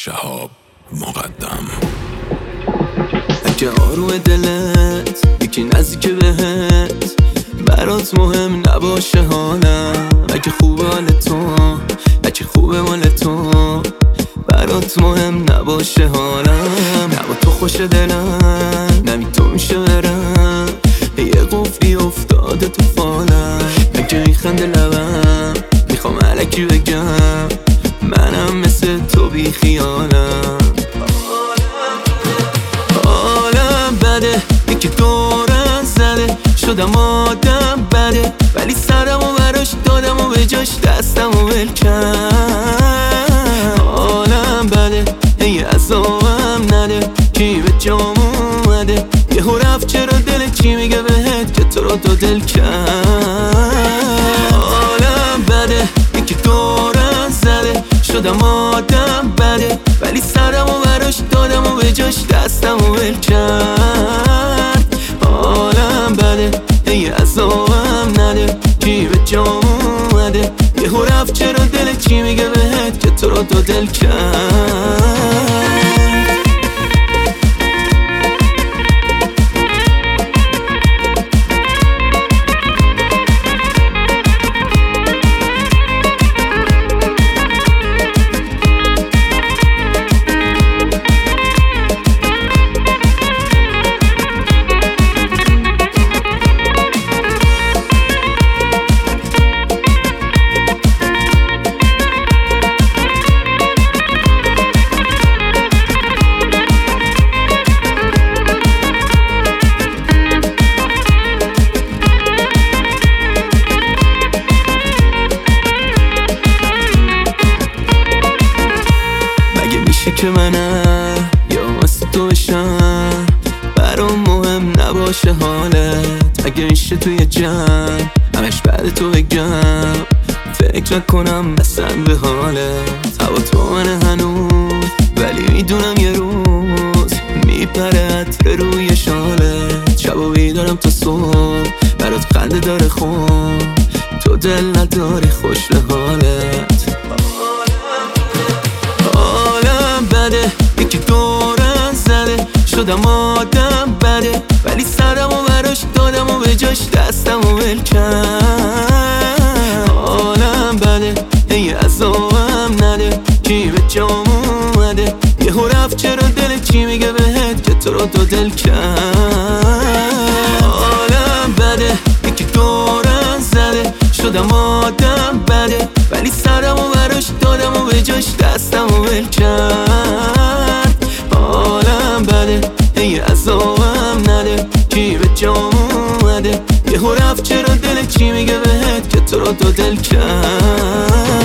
شهاب مقدم. اگه آروم دلت یکی نزدیک بهت برات مهم نباشه حالم، اگه خوبه حال تو، اگه خوبه مال تو، برات مهم نباشه حالم. نه با تو خوش دلم، نمی تو میشه برم، یه قفلی افتاده تو فالم. اگه میخنده لبم میخوام الکی بگم منم مثل تو بی خیالم. حالم بده یکی دورم زده، شدم آدم بده ولی سرمو براش دادم و به جاش دستمو ول کرد. حالم بده هی عذابم نده، کی به جام اومده یهو رفت چرا دلت چی میگه بهت که تو رو دو دل کرد. حالم بده یکی دورم زده، شدم آدم بده ولی سرمو براش دادم و به جاش دستمو ول کرد. حالم بده هی عذابم نده، کی به جام اومده یهو رفت چرا دلت چی میگه بهت که تو رو دو دل کرد. که منم یا واسه تو بشم برام مهم نباشه حالت. اگه میشه توی جمع همش بعد تو بگم فکر نکنم اصلا به حالت. هوا تو منه هنوز ولی میدونم یه روز میپره عطر روی شالت. شب و بیدارم تا صبح برات خنده داره خون، تو دل نداری خوش به حالت. یکی دورم زده، شدم آدم بده ولی سرمو براش دادم و به جاش دستمو ول کرد. حالم بده هی عذابم نده، کی به جام اومده یهو رفت چرا دلت چی میگه بهت که تو رو دو دل کرد. حالم بده یکی دورم زده، شدم آدم بده ولی سرمو براش دادم و به جاش دستمو ول کرد. حالم بده هی عذابم نده، کی به جام اومده یهو رفت چرا دلت چی میگه بهت که تو رو دو دل کرد.